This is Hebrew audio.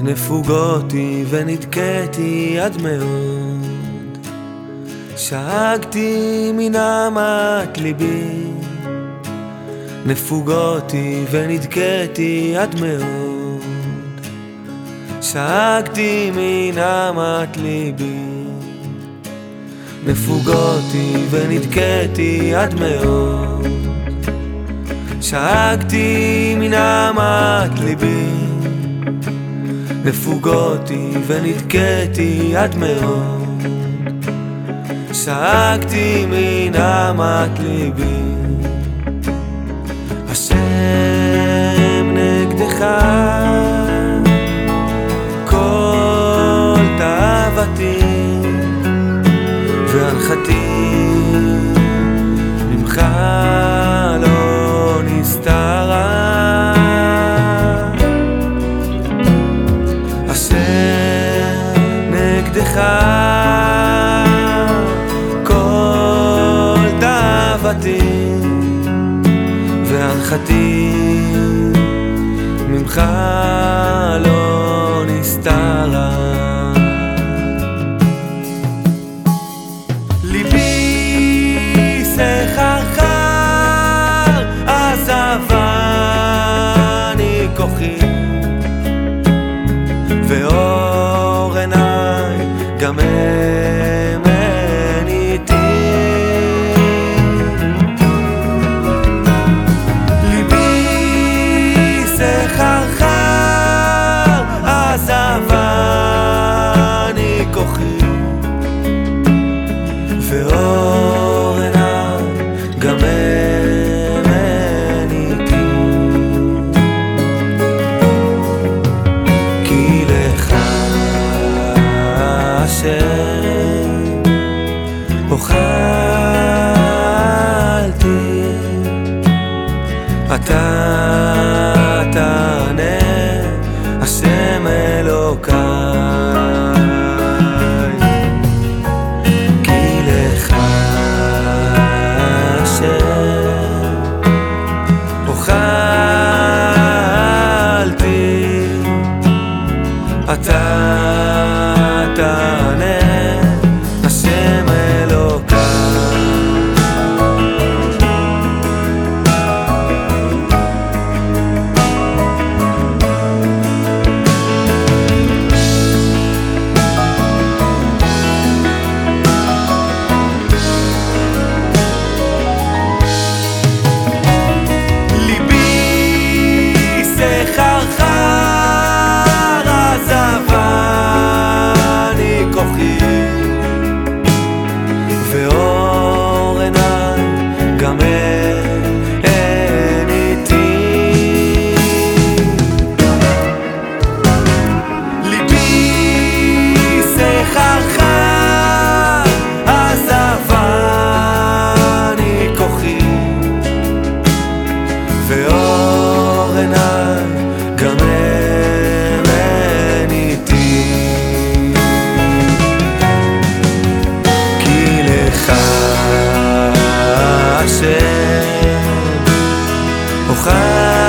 נפוגותי ונדכאתי עד מאוד, שאגתי מנהמת ליבי. נפוגותי ונדכאתי עד מאוד, שאגתי מנהמת ליבי. נפוגותי ונדכאתי עד מאוד, שאגתי מנהמת ליבי. נפוגותי ונדכאתי עד מאוד, שאגתי מנהמת ליבי. השם נגדך כל תאוותי, והנחתי ממך לא נסתרה. נגדך כל תאוותי, והנחתי ממך לא נסתרה. ליבי שכרך עזבני כוחי, ואור עיניי גם הם אין איתי. ליבי שכרך עזבני כוחי, ואור עיניי גם הם אין איתי. כי לך השם אוכלתי, אתה תענה השם אלוקיי. כי לך השם אוכלתי, אתה תענה השם אלוקיי. ליבי שכרך עזבני כוחי, ואור עיניי גם אין איתי. ליבי שכרך עזבני כוחי, ואור עיניי גם אין איתי. כי לך השם אוכל